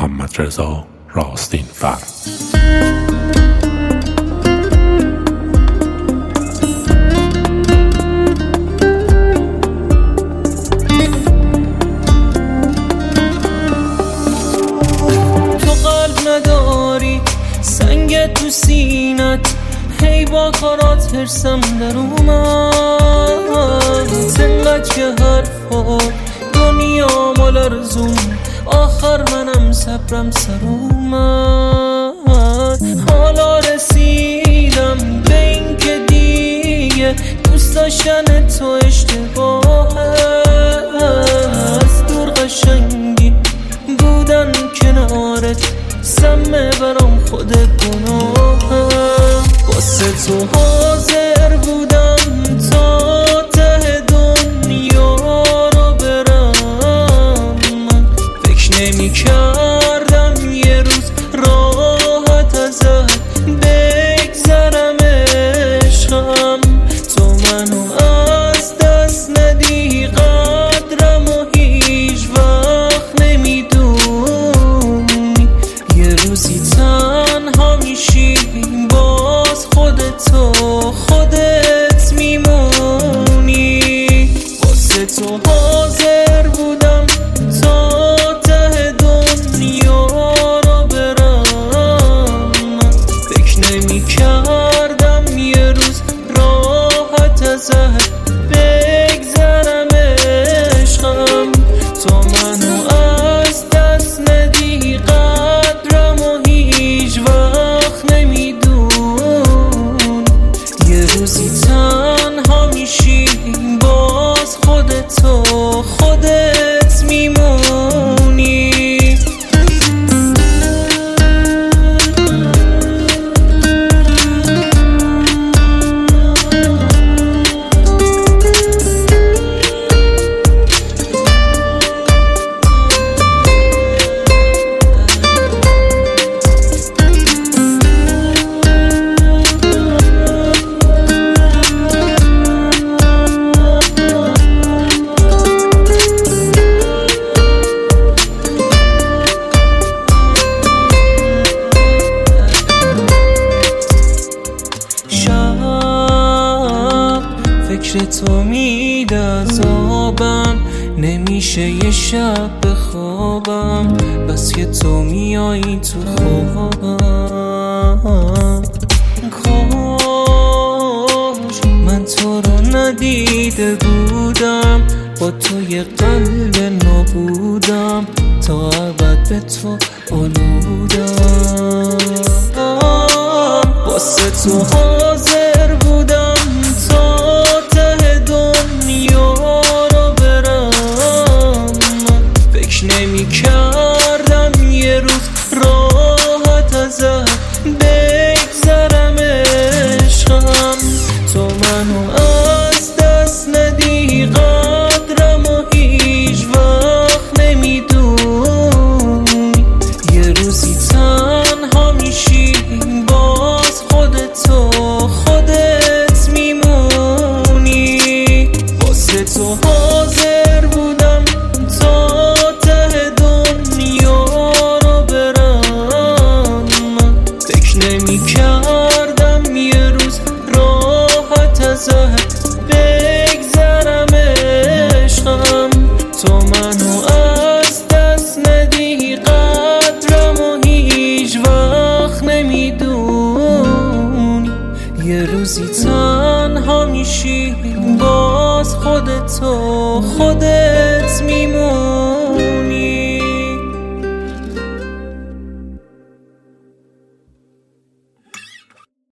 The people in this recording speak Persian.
محمدرضا راستین‌فر. نداری سنگ تو سینت، هی با کارات هرسم در اومد. انقدر که حرفا دنیا مال رزوم، آخر منم صبرم سر اومد. حالا رسیدم به این که دیگه دوست داشتن تو اشتباه است. دور قشنگی بودن کنارت، سمه برام خود گناهم. واسه تو حاضر بودم تا ته دنیا رو برم. من فکر نمی کردم یه روز راحت ازت بگذرم عشقم. تو منو از دست ندی، قدرم و هیچ وقت نمیدونی. یه روزی تنها میشی، باز خودت میمونی. واسه تو حاضر بودم تا ته دنیا رو برم. من فکر نمی کردم یه روز راحت ازت بگذرم عشقم. تو منو از دست ندی، قدرم و هیچ وقت نمیدون. یه روزی تنها میشی، باز خودت میمونی. فکر تو میده عذابم، نمیشه یه شب بخوابم. بس که تو میایی تو خوابم. کاش من تو رو ندیده بودم، با تو یه قلب نبودم، تا ابد به تو آلودم. واسه تو حاضر بودم تا ته دنیا رو برم. من فکر نمی کردم یه روز راحت ازت بگذرم عشقم. تو منو از دست ندی، قدرم و هیچ وقت نمیدونی. یه روزی تنها میشی، باز خودت میمونی. واسه تو حاضر بودم تا ته دنیا رو برم. من فکر نمی کردم یه روز راحت ازت بگذرم عشقم. تو منو از دست ندی، قدرم و هیچ وقت نمیدونی. یه روزی تنها میشی، باز خودت